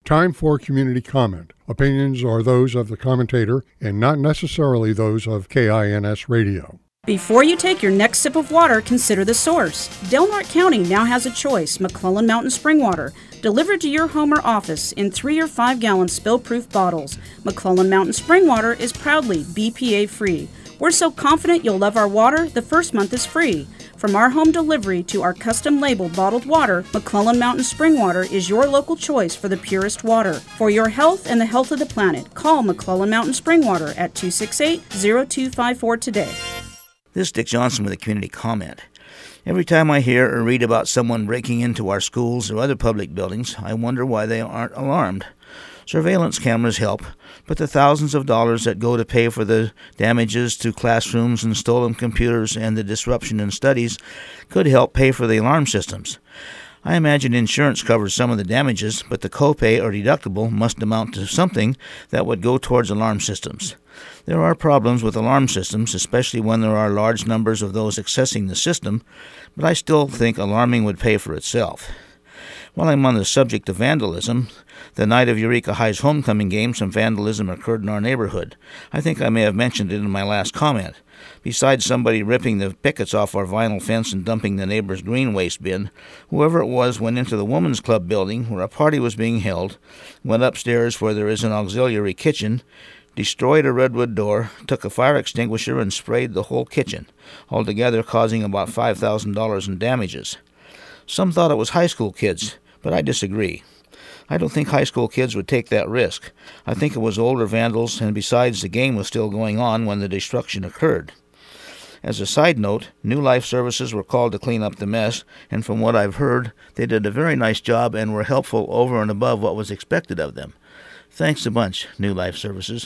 Time for community comment. Opinions are those of the commentator and not necessarily those of KINS Radio. Before you take your next sip of water, consider the source. Del Norte County now has a choice: McClellan Mountain Spring Water, delivered to your home or office in 3 or 5 gallon spill-proof bottles. McClellan Mountain Spring Water is proudly BPA-free. We're so confident you'll love our water, the first month is free. From our home delivery to our custom-labeled bottled water, McClellan Mountain Spring Water is your local choice for the purest water. For your health and the health of the planet, call McClellan Mountain Spring Water at 268-0254 today. This is Dick Johnson with a community comment. Every time I hear or read about someone breaking into our schools or other public buildings, I wonder why they aren't alarmed. Surveillance cameras help, but the thousands of dollars that go to pay for the damages to classrooms and stolen computers and the disruption in studies could help pay for the alarm systems. I imagine insurance covers some of the damages, but the copay or deductible must amount to something that would go towards alarm systems. There are problems with alarm systems, especially when there are large numbers of those accessing the system, but I still think alarming would pay for itself. While I'm on the subject of vandalism, the night of Eureka High's homecoming game, some vandalism occurred in our neighborhood. I think I may have mentioned it in my last comment. Besides somebody ripping the pickets off our vinyl fence and dumping the neighbor's green waste bin, whoever it was went into the women's club building where a party was being held, went upstairs where there is an auxiliary kitchen, destroyed a redwood door, took a fire extinguisher, and sprayed the whole kitchen, altogether causing about $5,000 in damages. Some thought it was high school kids, but I disagree. I don't think high school kids would take that risk. I think it was older vandals, and besides, the game was still going on when the destruction occurred. As a side note, New Life Services were called to clean up the mess, and from what I've heard, they did a very nice job and were helpful over and above what was expected of them. Thanks a bunch, New Life Services.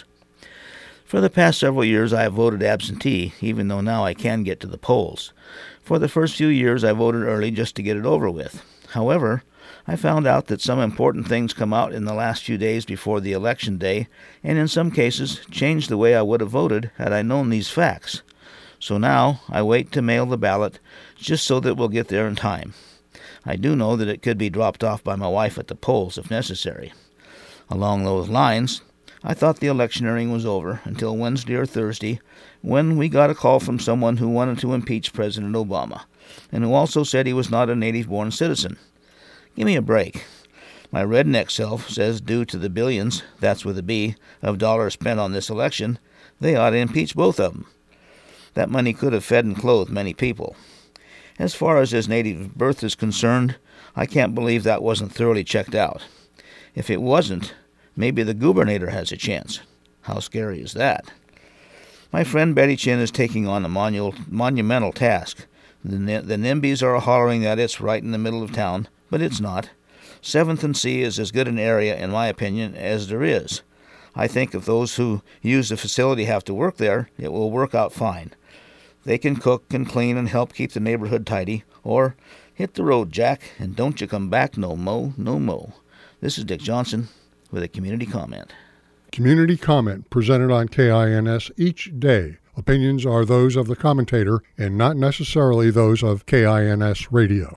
For the past several years, I have voted absentee, even though now I can get to the polls. For the first few years, I voted early just to get it over with. However, I found out that some important things come out in the last few days before the election day, and in some cases changed the way I would have voted had I known these facts. So now I wait to mail the ballot just so that we'll get there in time. I do know that it could be dropped off by my wife at the polls if necessary. Along those lines, I thought the electioneering was over until Wednesday or Thursday, when we got a call from someone who wanted to impeach President Obama, and who also said he was not a native-born citizen. Give me a break. My redneck self says due to the billions, that's with a B, of dollars spent on this election, they ought to impeach both of them. That money could have fed and clothed many people. As far as his native birth is concerned, I can't believe that wasn't thoroughly checked out. If it wasn't, maybe the gubernator has a chance. How scary is that? My friend Betty Chin is taking on a monumental task. The NIMBYs are hollering that it's right in the middle of town, but it's not. 7th and C is as good an area, in my opinion, as there is. I think if those who use the facility have to work there, it will work out fine. They can cook and clean and help keep the neighborhood tidy, or hit the road, Jack, and don't you come back no mo. This is Dick Johnson with a community comment. Community comment presented on KINS each day. Opinions are those of the commentator and not necessarily those of KINS Radio.